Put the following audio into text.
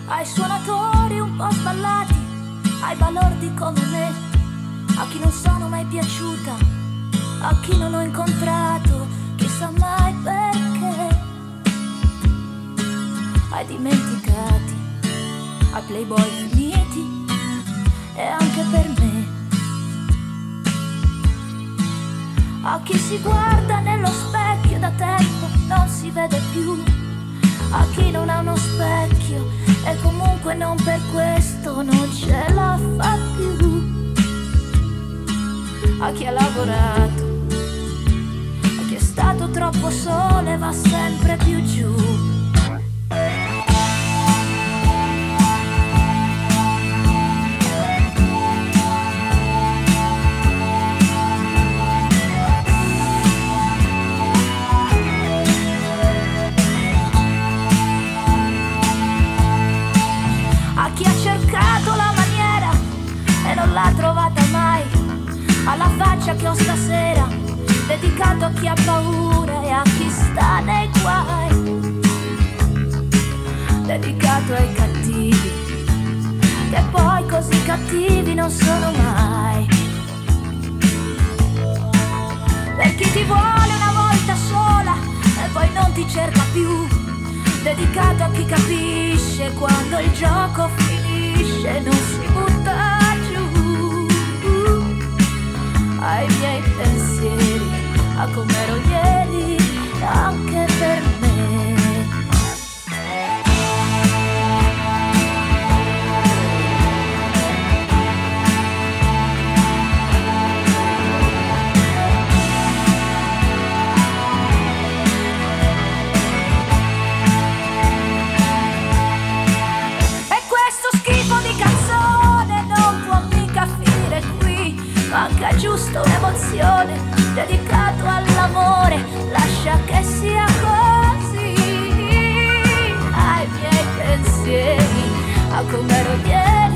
ai suonatori un po' sballati, ai balordi come me, a chi non sono mai piaciuta, a chi non ho incontrato, chissà mai perché, ai dimenticati, ai playboy finiti e anche per me, a chi si guarda nello specchio da tempo non si vede più, a chi non ha uno specchio e comunque non per questo non ce la fa più, a chi ha lavorato, a chi è stato troppo sole va sempre più giù. Non l'ha trovata mai, alla faccia che ho stasera, dedicato a chi ha paura e a chi sta nei guai, dedicato ai cattivi, che poi così cattivi non sono mai, per chi ti vuole una volta sola e poi non ti cerca più, dedicato a chi capisce quando il gioco finisce, non si butta ai miei pensieri, a com'ero ieri, anche per me. E questo schifo di canzone non può mica finire qui, manca giusto un'emozione, dedicato all'amore, lascia che sia così, ai miei pensieri, a com'ero ieri.